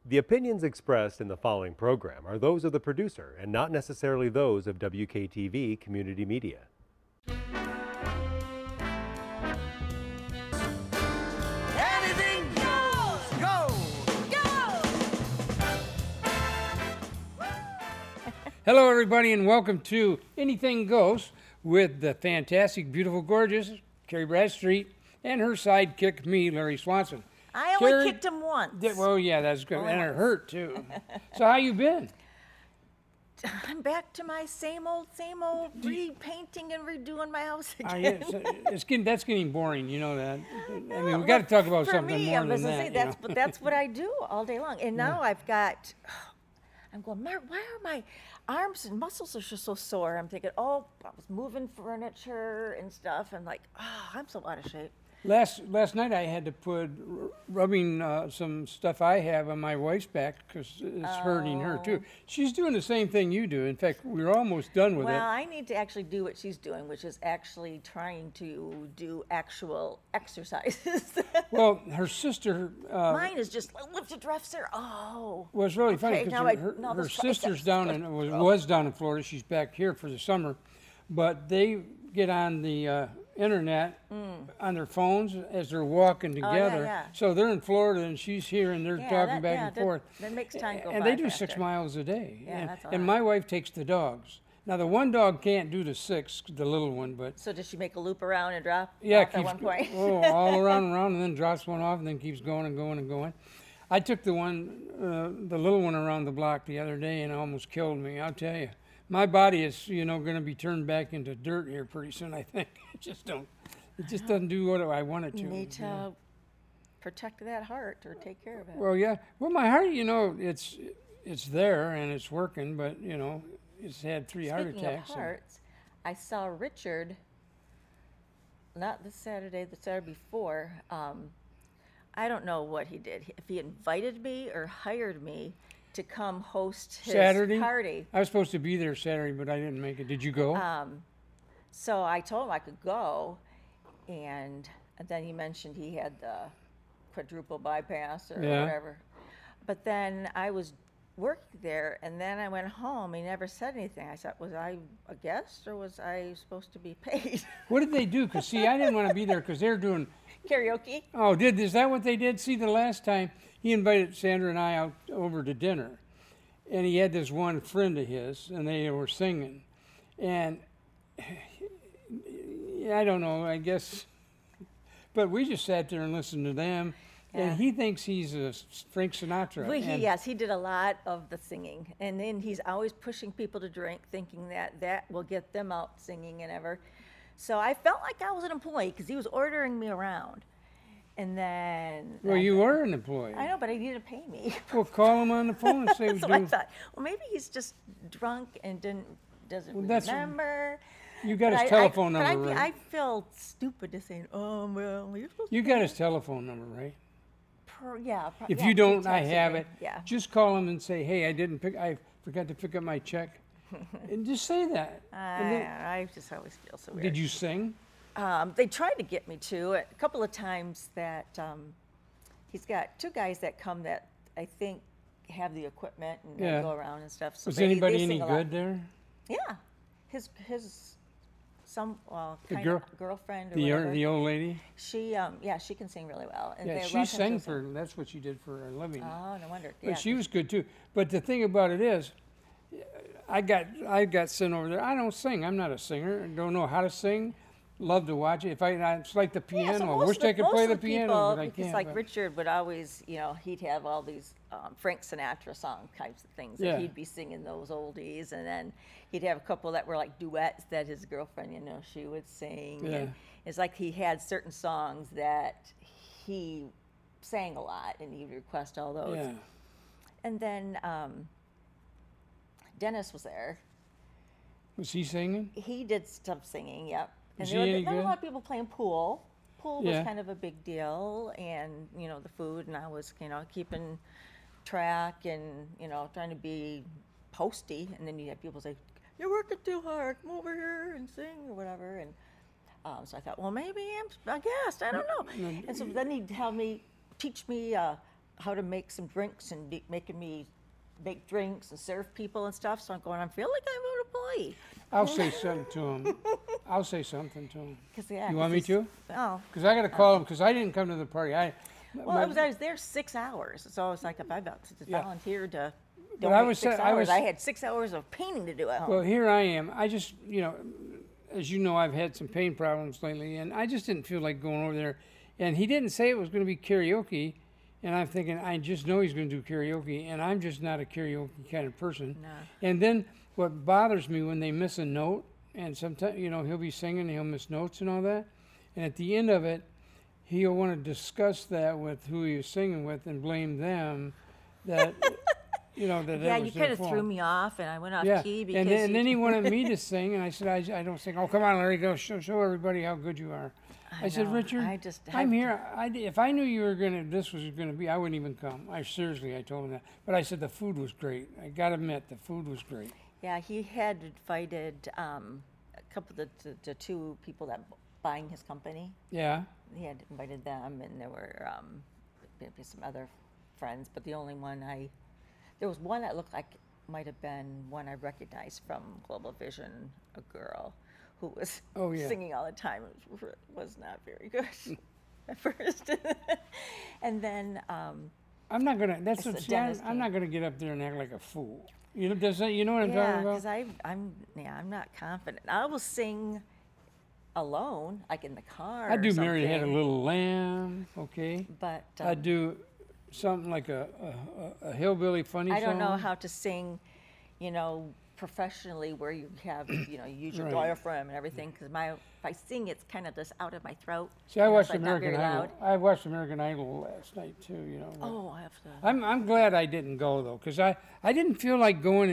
The opinions expressed in the following program are those of the producer and not necessarily those of WKTV Community Media. Anything goes! Go! Hello, everybody, and welcome to Anything Goes with the fantastic, beautiful, gorgeous Carrie Bradstreet and her sidekick, me, Larry Swanson. I only Carrie- kicked him once. Well, yeah, that's good, Only and it once. hurt too. So, how you been? I'm back to my same old, repainting and redoing my house Are again. you, that's getting boring. You know that. I mean, we got to talk about For something me, more I than was that. gonna say, you that's, know? but that's what I do all day long. And now I've got, I'm going, Mark, why are my arms and muscles are just so sore? I'm thinking, oh, I was moving furniture and stuff. I'm like, oh, I'm so out of shape. Last night I had to put rubbing some stuff I have on my wife's back because it's hurting her too. She's doing the same thing you do. In fact, we're almost done with Well, it. I need to actually do what she's doing, which is actually trying to do actual exercises. Well, her sister Mine is just lift your dresser. Oh. well, it's really funny Okay, because now her the sister's triceps down goes in to was down in Florida. She's back here for the summer, but they get on the internet on their phones as they're walking together. yeah. So they're in Florida and she's here and they're Yeah, talking that- back yeah, and that- forth. that makes time go And by they do 6 faster. miles a day. Yeah, and, that's a and lot. my wife takes the dogs. Now the one dog can't do the 6, the little one, but So does she make a loop around and drop yeah, off at one point? all around and around, and then drops one off, and then keeps going and going and going. I took the little one around the block the other day, and it almost killed me. I'll tell you, my body is, going to be turned back into dirt here pretty soon. I think it just doesn't do what I want it to. You need to protect that heart or take care of it. Well, yeah. Well, my heart, it's there and it's working, but it's had 3 heart Speaking attacks. of hearts, I saw Richard, not this Saturday, the Saturday before. I don't know what he did. If he invited me or hired me to come host his Saturday? party. I was supposed to be there Saturday, but I didn't make it. Did you go? So I told him I could go, and then he mentioned he had the quadruple bypass or Yeah. whatever. But then I was working there, and then I went home. He never said anything. I said, was I a guest or was I supposed to be paid? What did they do? Because, see, I didn't want to be there because they're doing Karaoke? Oh, is that what they did? See, the last time he invited Sandra and I out over to dinner, and he had this one friend of his, and they were singing, and I don't know, I guess, but we just sat there and listened to them, Yeah. and he thinks he's a Frank Sinatra. Well, and- yes, he did a lot of the singing. And then he's always pushing people to drink, thinking that will get them out singing and ever. So I felt like I was an employee because he was ordering me around. And then. Well, you were an employee. I know, but he didn't pay me. Well, call him on the phone and say, So I thought, well, maybe he's just drunk and doesn't Well, that's- remember. you got But his telephone but number, I right? feel stupid to say, oh, well, you're supposed You to got his telephone number, right? yeah. If yeah, you he don't, I texted have me. it. Yeah. Just call him and say, hey, I forgot to pick up my check. And just say that. And then- I just always feel so weird. did you sing? They tried to get me to a couple of times that he's got 2 guys that come that I think have the equipment and they Yeah. go around and stuff. So Was they anybody sing any a lot. good there? Yeah, his some The kind girl- of girlfriend or The whatever. the old lady? She yeah, she can sing really well. And Yeah, they she love him sang to sing. that's what she did for a living. Oh, no wonder. But Yeah, she was good too. But the thing about it is, I got sent over there. I don't sing. I'm not a singer. I don't know how to sing. Love to watch it. It's like the Yeah, piano. so I most wish of the- I could most play of the people, piano, but I because can't. like but- Richard would always, he'd have all these Frank Sinatra song types of things, Yeah. and he'd be singing those oldies, and then he'd have a couple that were like duets that his girlfriend, she would sing. Yeah. And it's like he had certain songs that he sang a lot, and he would request all those. Yeah. And then Dennis was there. Was he singing? He did stuff singing, yep. And Was there he were any not a good? lot of people playing pool. Pool was Yeah. kind of a big deal, and the food, and I was keeping track and trying to be posty, and then you have people say, "You're working too hard. Come over here and sing or whatever." And so I thought, well, maybe I'm a guest. I don't know. And so then he'd teach me how to make some drinks and making me make drinks and serve people and stuff. So I'm going, I feel like I'm an employee. I'll say something to him. I'll say something to him. Yeah, You want me to? Oh. Because I got to call him, because I didn't come to the party. Well, I was there 6 hours. So it's like if I Yeah. volunteered to But donate I was 6 sa- I hours, was- I had 6 hours of painting to do at home. Well, here I am. I just, as you know, I've had some pain problems lately, and I just didn't feel like going over there. And he didn't say it was going to be karaoke, and I'm thinking, I just know he's going to do karaoke, and I'm just not a karaoke kind of person. No. And then what bothers me when they miss a note, and sometimes, he'll be singing, and he'll miss notes and all that, and at the end of it, he'll want to discuss that with who he was singing with and blame them that, that yeah, that you was kind their of fault. threw me off, and I went off Yeah, key because and then he wanted me to sing, and I said, I don't sing. Oh, come on, Larry, go show everybody how good you are. I said, know, Richard, I just I'm have to- here. If I knew you were this was gonna be, I wouldn't even come. I told him that. But I said the food was great. I gotta admit, the food was great. Yeah, he had invited a couple of the two people that buying his company. Yeah. He had invited them, and there were maybe some other friends, but the only one there was one that looked like might have been one I recognized from Global Vision, a girl who was Oh, yeah. singing all the time. It was not very good at first. And then, I'm not gonna. That's So what. See, Dennis I'm not gonna get up there and act like a fool. You know, you know what I'm yeah, talking about? because I'm not confident. I will sing alone, like in the car. I do or Mary Had a something, Little Lamb. Okay. but I do something like a hillbilly funny I song. don't know how to sing, professionally where you have, you use your Right. diaphragm and everything. Because if I sing, it's kind of just out of my throat. See, I and it's, watched like, not American very Idol. loud. I watched American Idol last night too. Oh, I have to. I'm glad I didn't go though, because I didn't feel like going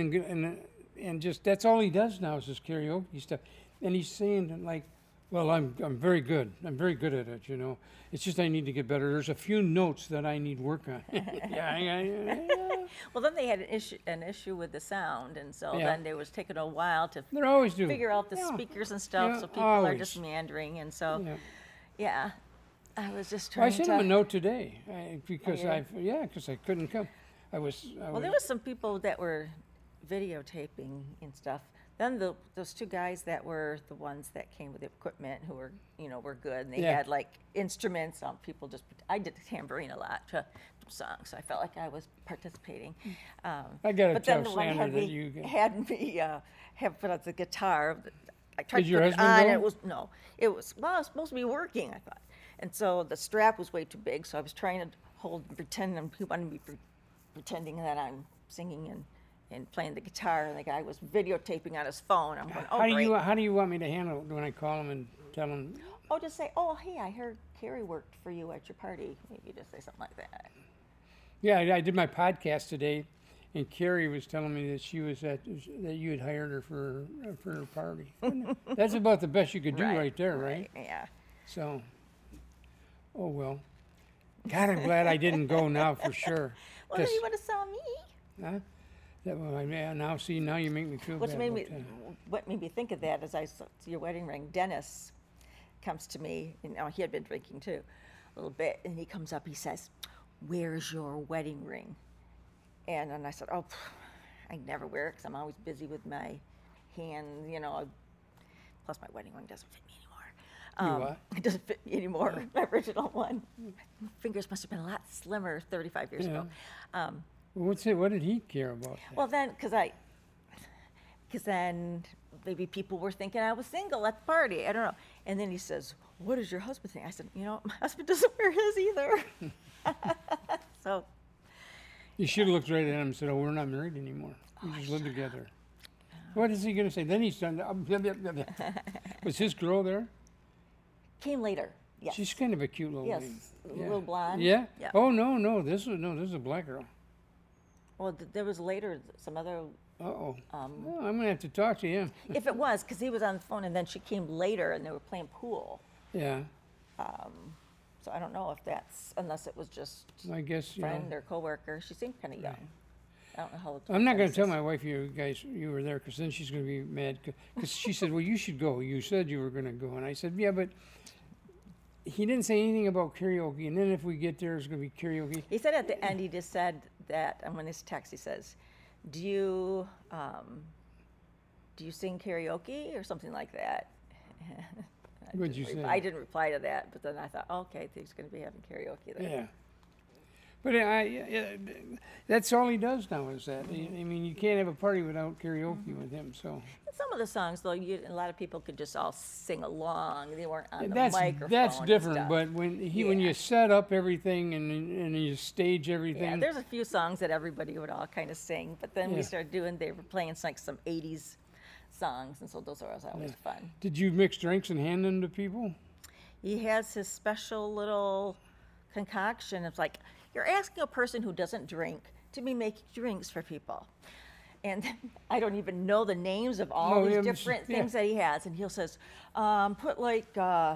and just that's all he does now is just karaoke stuff, and he's saying like, well, I'm very good. I'm very good at it. It's just I need to get better. There's a few notes that I need work on. yeah. Well, then they had an issue with the sound, and so Yeah. then there was taking a while to They're always doing. figure out the Yeah. speakers and stuff. Yeah, So people are always. just meandering, and so Yeah. yeah, I was just Well, I trying sent to. him a note today because did? because I couldn't come. Well, there was some people that were videotaping and stuff. Then those two guys that were the ones that came with the equipment who were, were good. And they Yeah. had like instruments. People just, I did the tambourine a lot to songs. So I felt like I was participating. I gotta but tell then the one Sandra had that me, you get- had me have put out the guitar. I tried Did to your put it husband on. go? And it was supposed to be working, I thought. And so the strap was way too big. So I was trying to pretend, and he wanted me pretending that I'm singing and playing the guitar, and the guy was videotaping on his phone. I'm going, oh, great. How do you want me to handle it when I call him and tell him? Oh, just say, oh, hey, I heard Carrie worked for you at your party. Maybe just say something like that. Yeah, I did my podcast today, and Carrie was telling me that that you had hired her for her party. That's about the best you could do right there, right? Yeah. So, oh well. God, I'm glad I didn't go now for sure. Well, then 'Cause- you would have saw me. huh? Now you make me feel What bad. made me, about that. what made me think of that is I saw your wedding ring. Dennis comes to me, he had been drinking too, a little bit, and he comes up. He says, "Where's your wedding ring?" And then I said, "Oh, I never wear it because I'm always busy with my hand, Plus, my wedding ring doesn't fit me anymore. You what? It doesn't fit me anymore. My original one. My fingers must have been a lot slimmer 35 years ago. Well, what did he care about? That? Well, then, because then maybe people were thinking I was single at the party. I don't know. And then he says, "What does your husband think?" I said, my husband doesn't wear his either. So, You should have looked right at him and said, "Oh, we're not married anymore. We just live together." What is he going to say? Then he's done. Was his girl there? came later. Yes. She's kind of a cute little Yes, lady. a little blonde. Yeah. Yeah. Oh no, this is a black girl. Well, there was later some other. Oh. I'm gonna have to talk to him. If it was, because he was on the phone, and then she came later, and they were playing pool. Yeah. So I don't know if that's unless it was just I guess you know. friend or coworker. She seemed kind of young. I don't know how old. I'm not going Dennis to tell is. my wife you were there because then she's going to be mad. Because she said, "Well, you should go. You said you were going to go." And I said, "Yeah, but he didn't say anything about karaoke. And then if we get there, it's going to be karaoke. He said at the end, he just said that, and when this text, he says, do you sing karaoke or something like that? What'd you say? I didn't reply to that, but then I thought, okay, he's going to be having karaoke there. Yeah. But that's all he does now is that. I mean, you can't have a party without karaoke with him. So And some of the songs, though, a lot of people could just all sing along. They weren't on the that's microphone. and different. stuff. But when Yeah. you set up everything and you stage everything, Yeah, there's a few songs that everybody would all kind of sing, but then we Yeah. started they were playing like some 80s songs, and so those are always fun. did you mix drinks and hand them to people? He has his special little concoction. It's like, you're asking a person who doesn't drink to be making drinks for people. And I don't even know the names of all No, these yeah, different yeah. things that he has. And he'll says, put like, How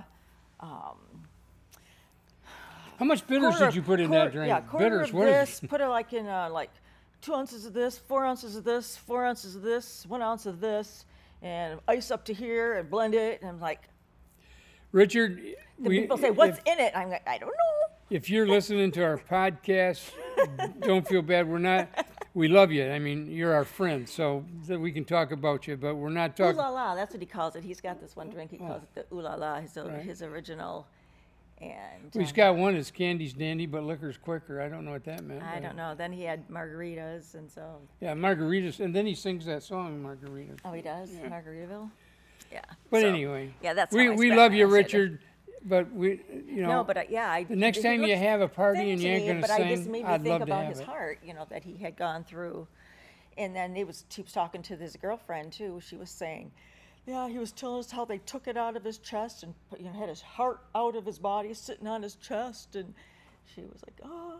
much bitters did you put in that drink? Yeah, quarter Bitters. of What this, is it? put it like in like 2 ounces of this, 4 ounces of this, 4 ounces of this, 1 ounce of this, and ice up to here and blend it. And I'm like, Richard, the people say, what's in it? I'm like, I don't know. if you're listening to our podcast, don't feel bad. We're not. We love you. I mean, you're our friend, so that we can talk about you. But we're not Ooh talking. la la, that's what he calls it. He's got this one drink. He calls it the ooh la la. Right. His original. And He's got one that's candy's dandy, but liquor's quicker. I don't know what that meant. I but- don't know. Then he had margaritas, and so Yeah, margaritas, and then he sings that song, Margaritas. he does Yeah. Margaritaville. Yeah. But so, anyway, yeah, that's we how I we spent love my you, Saturday. Richard. But we, No, but yeah, the next he time you looks have a party thin and to you ain't me, gonna but I just sing, made me I'd think love to about have his it. heart, that he had gone through, and then he was talking to his girlfriend too. She was saying, yeah, he was telling us how they took it out of his chest and had his heart out of his body, sitting on his chest, and she was like, oh.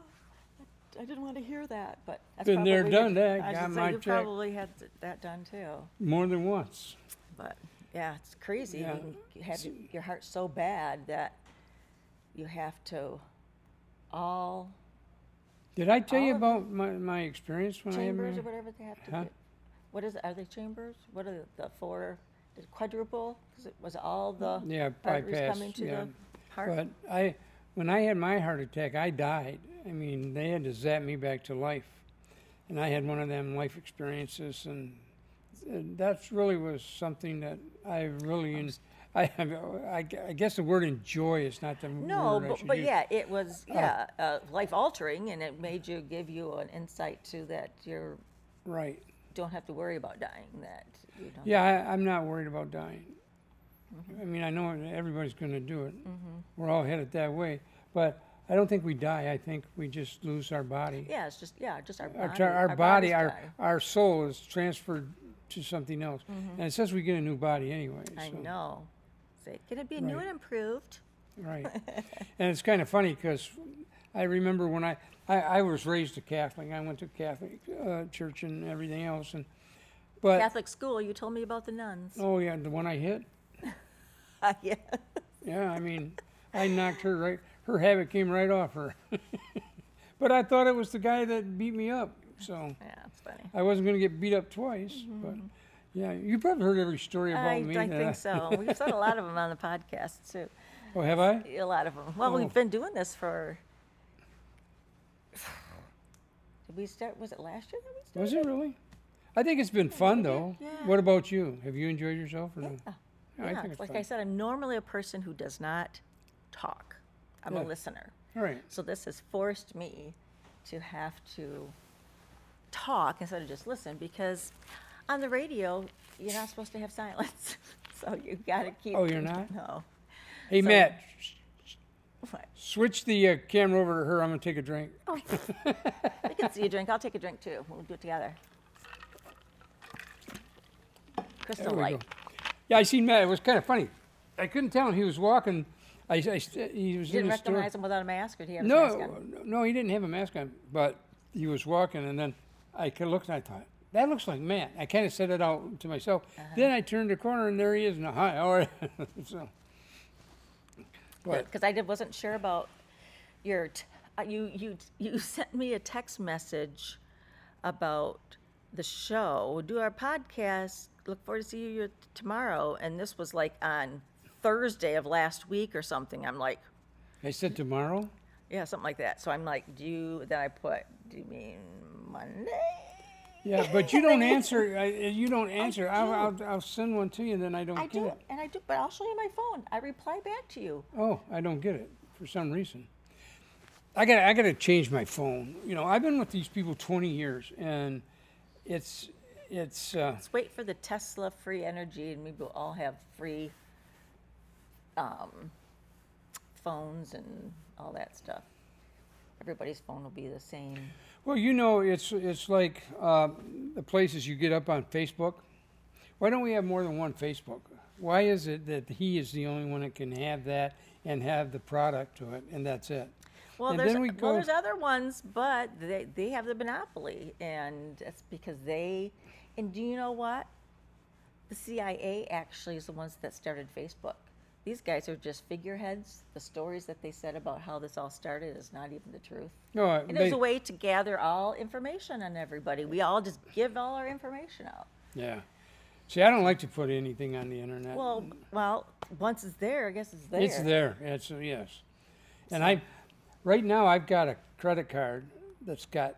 I didn't want to hear that, but that's Been there, probably done that, I was got gonna say, my you check. probably had that done too. More than once. But yeah, it's crazy. Yeah. You can have your heart so bad that you have to all Did I tell you All of about my experience when chambers I or had whatever they have to Huh? do. What is it? Are they chambers? What are the four? The quadruple? Was it all the Yeah, arteries bypass, coming to yeah. the heart? But when I had my heart attack, I died. I mean, they had to zap me back to life, and I had one of them life experiences, and that really was something that I really. I guess the word enjoy is not the No, word I should but use. yeah, it was life altering, and it made you give you an insight to that you Right. don't have to worry about dying. That you don't. Yeah, I'm not worried about dying. I mean, I know everybody's going to do it. We're all headed that way. But I don't think we die. I think we just lose our body. Yeah, it's just our Our, body. our body, bodies our, die. our soul is transferred to something else. And it says we get a new body anyway. I so- know. Say, can it be new Right. and improved? Right. And it's kind of funny because I remember when I was raised a Catholic. I went to Catholic church and everything else. But, Catholic school. You told me about the nuns. oh yeah, the one I hit. Yeah. Yeah, I mean, I knocked her right. Her habit came right off her. But I thought it was the guy that beat me up. So Yeah, it's funny. I wasn't going to get beat up twice. But yeah, you probably heard every story about I me. think that so. We've said a lot of them on the podcast too. Oh, have I? A lot of them. Well, Oh. we've been doing this for. Did we start? Was it last year that we started? Was it really? I think it's been fun though. yeah. What about you? Have you enjoyed yourself or no? Yeah. I Yeah, think it's like fun. I said, I'm normally a person who does not talk. I'm Yeah. a listener. All right. So this has forced me to have to talk instead of just listen, because on the radio you're not supposed to have silence. So you got to keep. Oh, you're not? No. Hey, So- Matt, What? switch the camera over to her. I'm going to take a drink. I can see a drink. I'll take a drink too. We'll do it together. Crystal There we Light. go. Yeah, I seen Matt. It was kind of funny. I couldn't tell him. He was walking. He was You in didn't the store. recognize him without a mask, or did he have his mask on? No, he didn't have a mask on, but he was walking, and then I looked and I thought, that looks like Matt. I kind of said it out to myself. Then I turned the corner, and there he is. And hi, how are you? So, but Because wasn't sure about your. You sent me a text message about the show. We'll do our podcast. Look forward to seeing you tomorrow. And this was like on Thursday of last week or something. I'm like, I said tomorrow. Yeah, something like that. So I'm like, then I put, do you mean Monday? Yeah, but you don't answer. You don't answer. do. I'll send one to you, then I don't I get do, it. and I do, but I'll show you my phone. I reply back to you. Oh, I don't get it for some reason. I gotta change my phone. You know, I've been with these people 20 years, and it's Let's wait for the Tesla free energy, and maybe we'll all have free phones and all that stuff. Everybody's phone will be the same. well, you know, it's like the places you get up on Facebook. Why don't we have more than one Facebook? Why is it that he is the only one that can have that and have the product to it, and that's it? Well, And there's then we well, go- there's other ones, but they have the monopoly, and that's because they. And do you know what? The CIA actually is the ones that started Facebook. These guys are just figureheads. The stories that they said about how this all started is not even the truth. No, And it was a way to gather all information on everybody. We all just give all our information out. yeah. See, I don't like to put anything on the internet. Well, once it's there, I guess it's there. It's there. It's yes. And right now I've got a credit card that's got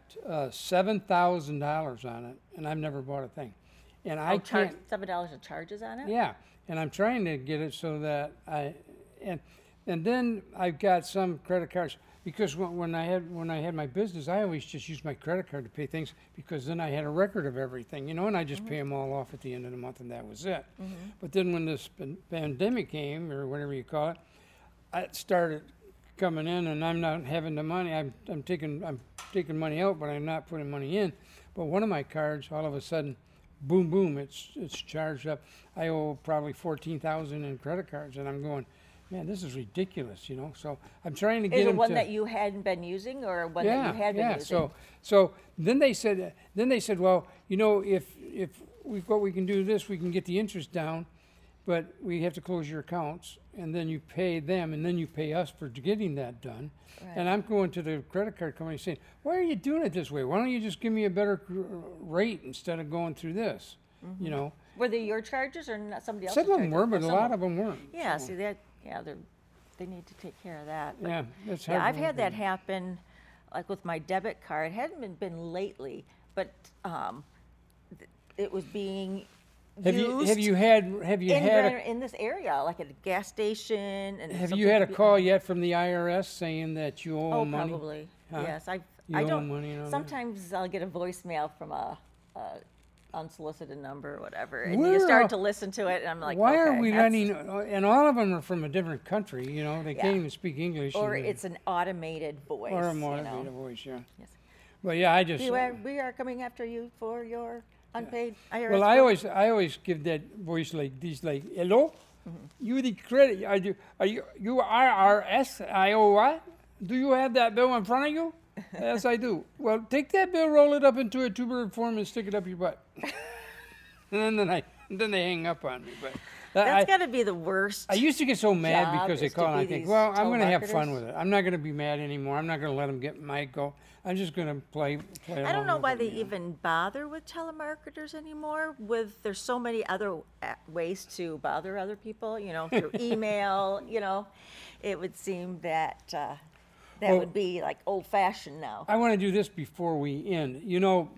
$7,000 on it, and I've never bought a thing. And I charge can't. $7 of charges on it. Yeah, and I'm trying to get it so that and then I've got some credit cards because when I had my business, I always just used my credit card to pay things because then I had a record of everything, you know, and I just pay them all off at the end of the month, and that was it. But then when this pandemic came, or whatever you call it, it started coming in, and I'm not having the money. I'm taking money out, but I'm not putting money in. But one of my cards, all of a sudden, boom, boom, it's charged up. I owe probably $14,000 in credit cards, and I'm going, man, this is ridiculous, you know. So I'm trying to get Is it them one to, that you hadn't been using, or one that you had been using? So then they said, well, you know, if we can do this, we can get the interest down, but we have to close your accounts, and then you pay them, and then you pay us for getting that done. Right. And I'm going to the credit card company saying, why are you doing it this way? Why don't you just give me a better rate instead of going through this? You know, Were they your charges or not somebody else's some of them charges? were, but a Some lot of them weren't. Yeah, so, see that? Yeah, they need to take care of that. But yeah, that's yeah, hard I've to had that do. happen, like with my debit card. It hadn't been lately, but it was being used. Have you had in this area, like at a gas station, and have something you had a to be- call yet from the IRS saying that you owe Oh, money? probably. Huh? Yes, You I owe don't. money and all that? Sometimes I'll get a voicemail from a unsolicited number or whatever, and Where you start are- to listen to it, and I'm like, Why okay, are we that's- letting? And all of them are from a different country. You know, they Yeah. can't even speak English. Or and it's an automated voice. or a you moderated know. voice. Yeah. Yes. But yeah, I just. We are coming after you for your unpaid IRS. Well, bill. I always give that voice like this, like, hello, you the credit? Are you IRS? I owe what? Do you have that bill in front of you? Yes, I do. Well, take that bill, roll it up into a two-bird form, and stick it up your butt. and then they hang up on me. But That's got to be the worst. I used to get so mad job because they is to call and I be think, these well, I'm going to have fun telemarketers. with it. I'm not going to be mad anymore. I'm not going to let them get my go. I'm just going to play I along don't know with why it, they you know. even bother with telemarketers anymore. There's so many other ways to bother other people. You know, through email. You know, it would seem that Well, would be like old-fashioned now. I want to do this before we end. You know,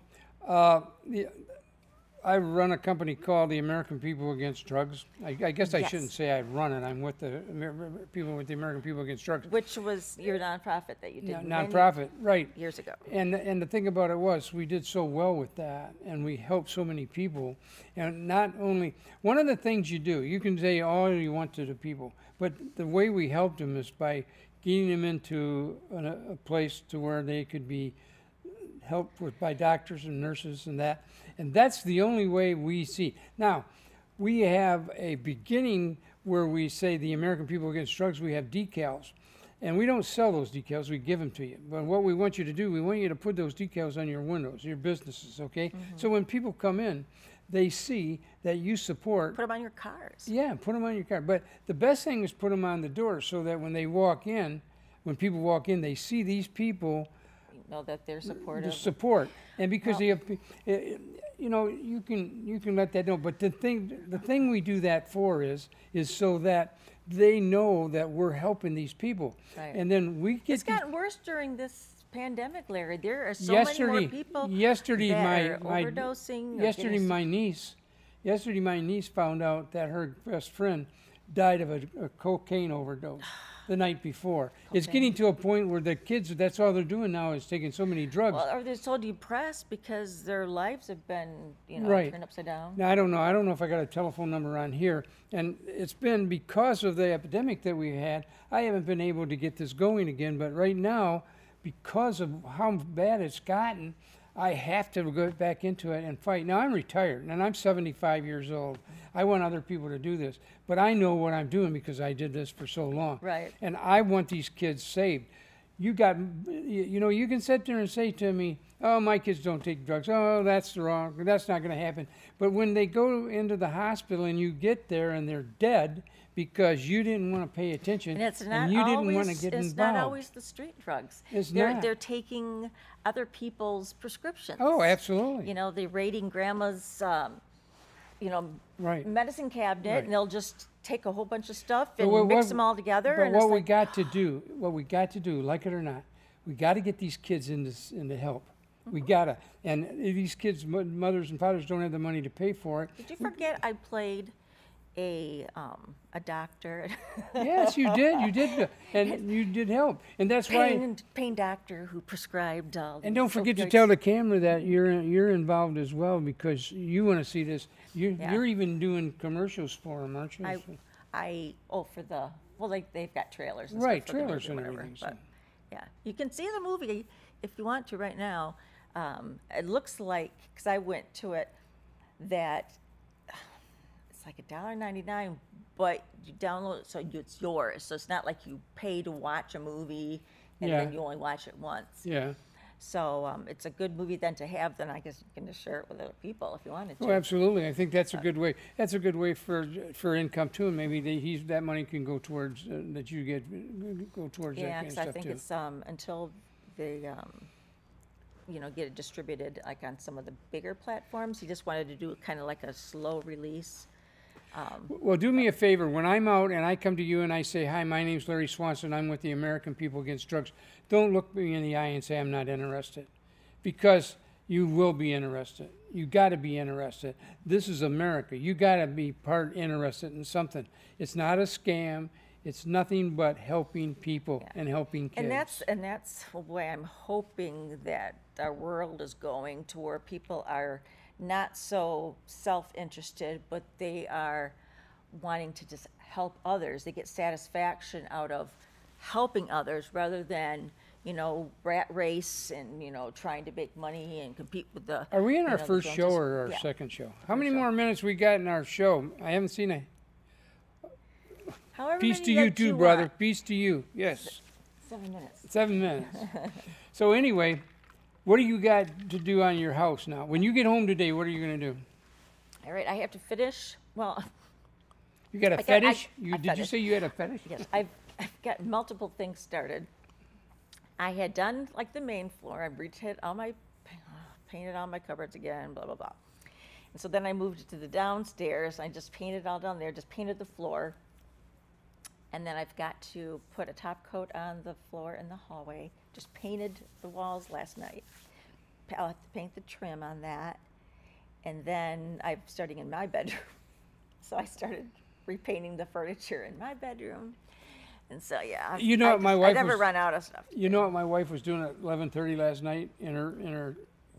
I run a company called the American People Against Drugs. I guess I Yes. shouldn't say I run it. I'm with the people with the American People Against Drugs. Which was your nonprofit that you did many Nonprofit, right? years ago. And the thing about it was we did so well with that, and we helped so many people. And not only one of the things you do, you can say all you want to the people, but the way we helped them is by getting them into a place to where they could be helped with by doctors and nurses and that. And that's the only way we see. Now, we have a beginning where we say the American People Against Drugs, we have decals. And we don't sell those decals, we give them to you. But what we want you to do, we want you to put those decals on your windows, your businesses, okay? So when people come in, they see that you support. Put them on your cars. Yeah, put them on your car. But the best thing is put them on the door so that when they walk in, when people walk in, they see these people Know that they're the supportive. support. And because they have, you know, you can let that know. But the thing we do that for is so that they know that we're helping these people. Right. And then we get It's gotten worse during this pandemic, Larry. There are so yesterday, many more people yesterday that my, are my overdosing. or yesterday getting my niece found out that her best friend died of a cocaine overdose the night before. It's Okay. getting to a point where the kids, that's all they're doing now is taking so many drugs. Well, are they so depressed because their lives have been, Right. turned upside down? Now, I don't know. I don't know if I got a telephone number on here. And it's been because of the epidemic that we had, I haven't been able to get this going again. But right now, because of how bad it's gotten, I have to go back into it and fight. Now, I'm retired, and I'm 75 years old. I want other people to do this. But I know what I'm doing because I did this for so long. Right. And I want these kids saved. You can sit there and say to me, oh, my kids don't take drugs. Oh, that's wrong. That's not going to happen. But when they go into the hospital and you get there and they're dead because you didn't want to pay attention And it's not you always, didn't want to get it's involved. not always the street drugs. It's they're, not. They're taking other people's prescriptions. Oh, absolutely. They're raiding grandma's, Right. medicine cabinet, Right. and they'll just take a whole bunch of stuff But and what- mix what- them all together. But and what it's we like, got to do, like it or not, we got to get these kids into help. We gotta, and if these kids' mothers and fathers don't have the money to pay for it. Did you forget I played a doctor? Yes, you did. You did, and you did help, and that's why. Pain doctor who prescribed. And don't forget to tell the camera that you're involved as well because you want to see this. Yeah. You're even doing commercials for them, aren't you? They've got trailers. And Right, stuff for the trailers movie, and whatever, everything, so. But yeah, you can see the movie if you want to right now. It looks like, because I went to it, that it's like $1.99, but you download it so it's yours. So it's not like you pay to watch a movie and Yeah. then you only watch it once. Yeah. So it's a good movie then to have. Then I guess you can just share it with other people if you wanted to. Oh, absolutely. I think that's a good way. That's a good way for income too. And maybe that money can go towards that you go towards that Yeah, kind of because stuff I think too. it's until they, get it distributed like on some of the bigger platforms. He just wanted to do kind of like a slow release. Well, do me a favor. When I'm out and I come to you and I say, hi, my name's Larry Swanson. I'm with the American People Against Drugs. Don't look me in the eye and say I'm not interested because you will be interested. You got to be interested. This is America. You got to be interested in something. It's not a scam. It's nothing but helping people and helping kids. And that's the way I'm hoping that our world is going, to where people are not so self-interested, but they are wanting to just help others. They get satisfaction out of helping others rather than, rat race and, trying to make money and compete with the. Are we in our the first show Joneses. or our Yeah. second show? How many more minutes we got in our show? I haven't seen a However peace many to you that too, you brother. want. Peace to you. Yes. 7 minutes. 7 minutes. So anyway, what do you got to do on your house now? When you get home today, what are you going to do? All right, I have to finish. Well, You got a I fetish? a Did you fetish. say you had a fetish? Yes, I've got multiple things started. I had done like the main floor. I painted all my cupboards again, blah, blah, blah. And so then I moved it to the downstairs. I just painted all down there, just painted the floor. And then I've got to put a top coat on the floor in the hallway. Just painted the walls last night. I'll have to paint the trim on that. And then I'm starting in my bedroom. So I started repainting the furniture in my bedroom. And so, yeah. You know what my wife I never was- run out of stuff. You know what my wife was doing at 11:30 last night in her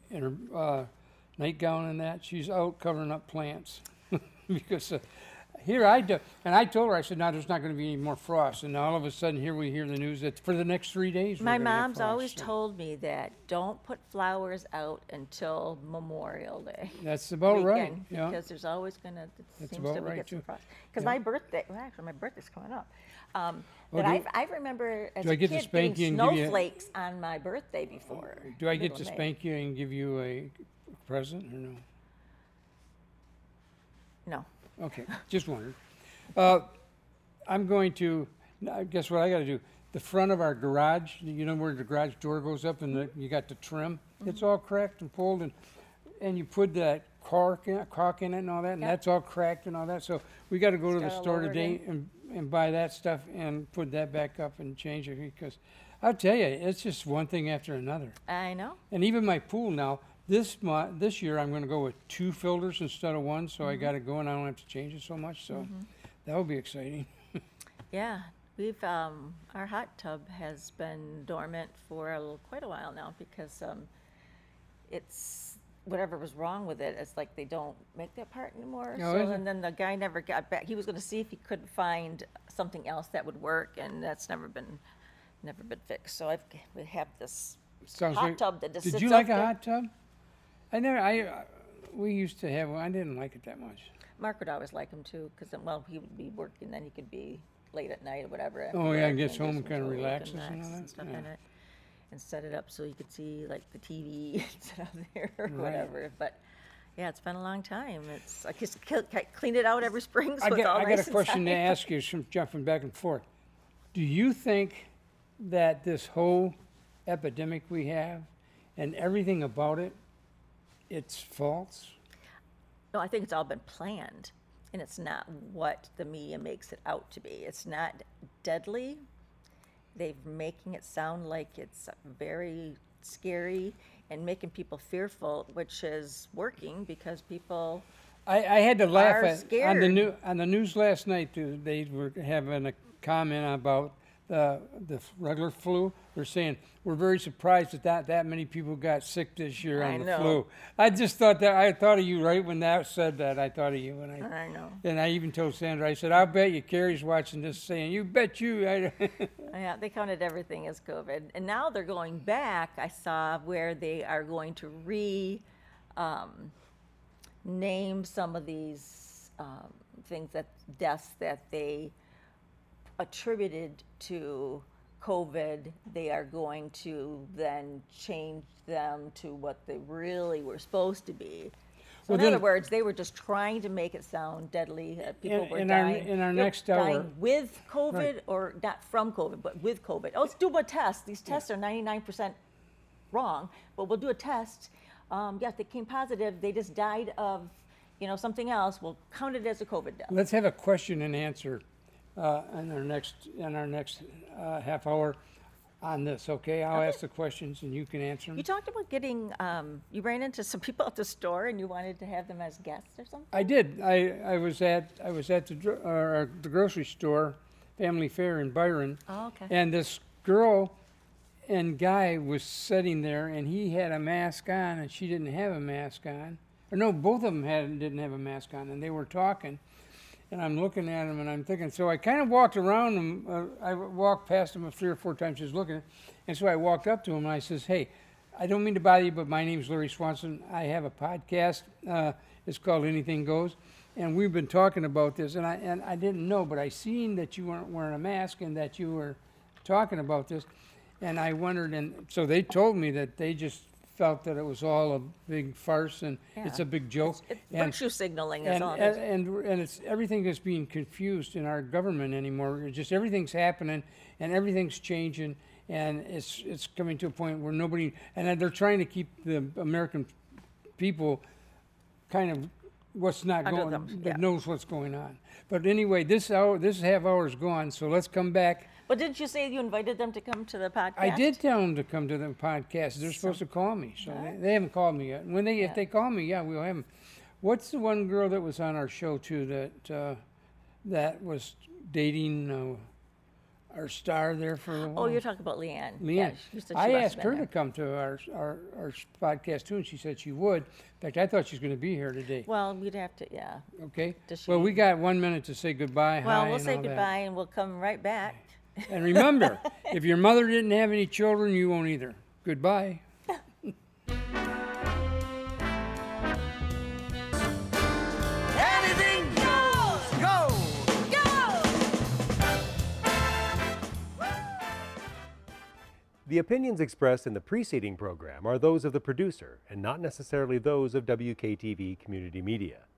nightgown and that? She's out covering up plants because here I do, and I told her, I said, "No, there's not going to be any more frost." And all of a sudden, here we hear the news that for the next 3 days, we're My gonna get mom's frost. always So told me that don't put flowers out until Memorial Day. That's about right. Weekend, Yeah. Because there's always gonna, That's seems about to right, get some too. frost. Because Yeah. my birthday, well, actually, my birthday's coming up. Well, But I remember as do I a get to kid spank getting you and give you a- snowflakes on my birthday before. Do I get middle to of May. spank you and give you a present or no? No. Okay, just wondered. I'm going to, now, guess what I gotta do? The front of our garage, you know where the garage door goes up and you got the trim? It's all cracked and pulled and and you put that caulk in it and all that, and Yep. that's all cracked and all that. So we got to go to the Start all store over today again. and buy that stuff and put that back up and change it, because I'll tell you, it's just one thing after another. I know. And even my pool now, this year I'm going to go with 2 filters instead of 1, so I got to go and I don't have to change it so much. So that will be exciting. Yeah, we've our hot tub has been dormant for quite a while now because it's whatever was wrong with it. It's like they don't make that part anymore. Oh, So is it? and then the guy never got back. He was going to see if he could find something else that would work, and that's never been fixed. So we have this Sounds hot like- tub that just Did sits you up like a there. hot tub? We used to have one. I didn't like it that much. Mark would always like him too, because well, he would be working, then he could be late at night or whatever. after Oh, yeah, work, gets and home just and kinda enjoy it relaxes and relax all that? stuff Yeah. in it, and set it up so you could see like the TV and sit out there or Right. whatever. But yeah, it's been a long time. It's I just clean it out every spring, so I it's all got nice a question to inside. ask you, from jumping back and forth. Do you think that this whole epidemic we have and everything about it, it's false? No, I think it's all been planned, and it's not what the media makes it out to be. It's not deadly. They're making it sound like it's very scary and making people fearful, which is working because people. I had to laugh Are at scared. on the news last night. They were having a comment about the regular flu. They're saying we're very surprised that many people got sick this year I on the know. flu. I just thought that I thought of you right when that said that. I thought of you when I know. and I even told Sandra. I said, "I'll bet you Carrie's watching this, saying you bet you." Yeah, they counted everything as COVID, and now they're going back. I saw where they are going to name some of these things deaths that they attributed to COVID. They are going to then change them to what they really were supposed to be. So Well, in other then- words, they were just trying to make it sound deadly. People were in our- dying. in our they were next hour- dying with COVID, Right. or not from COVID, but with COVID. Oh, let's do a test. These tests are 99% wrong, but we'll do a test. If they came positive, they just died of, something else. We'll count it as a COVID death. Let's have a question and answer in our next half hour on this. Okay, I'll ask the questions and you can answer them. You talked about getting, you ran into some people at the store and you wanted to have them as guests or something? I did. I was at the grocery store, Family Fair in Byron. Oh, okay. And this girl and guy was sitting there, and he had a mask on, and she didn't have a mask on. Or no, both of them didn't have a mask on, and they were talking. And I'm looking at him, and I'm thinking. So I kind of walked around him. I walked past him 3 or 4 times, just looking. And so I walked up to him, and I says, "Hey, I don't mean to bother you, but my name's Larry Swanson. I have a podcast. It's called Anything Goes, and we've been talking about this. And I didn't know, but I seen that you weren't wearing a mask and that you were talking about this, and I wondered. And so they told me that they just felt that it was all a big farce and it's Yeah. a big joke. It's and virtue signaling is and, all it and, is. and it's everything is being confused in our government anymore. It's just everything's happening and everything's changing, and it's coming to a point where nobody, and they're trying to keep the American people kind of what's not Under going, them, that yeah. knows what's going on. But anyway, this half hour is gone, so let's come back. But didn't you say you invited them to come to the podcast? I did tell them to come to the podcast. They're supposed to call me, so they haven't called me yet. When if they call me, yeah, we'll have them. What's the one girl that was on our show too that was dating our star there for a while? Oh, you're talking about Leanne. Leanne. Yeah, she said she I must asked have her been to there. come to our podcast too, and she said she would. In fact, I thought she was going to be here today. Well, we'd have to, yeah. Okay. Does Well, she- we got 1 minute to say goodbye. Well, hi, we'll and say all that. goodbye and we'll come right back. And remember, if your mother didn't have any children, you won't either. Goodbye. Anything goes. Go. The opinions expressed in the preceding program are those of the producer and not necessarily those of WKTV Community Media.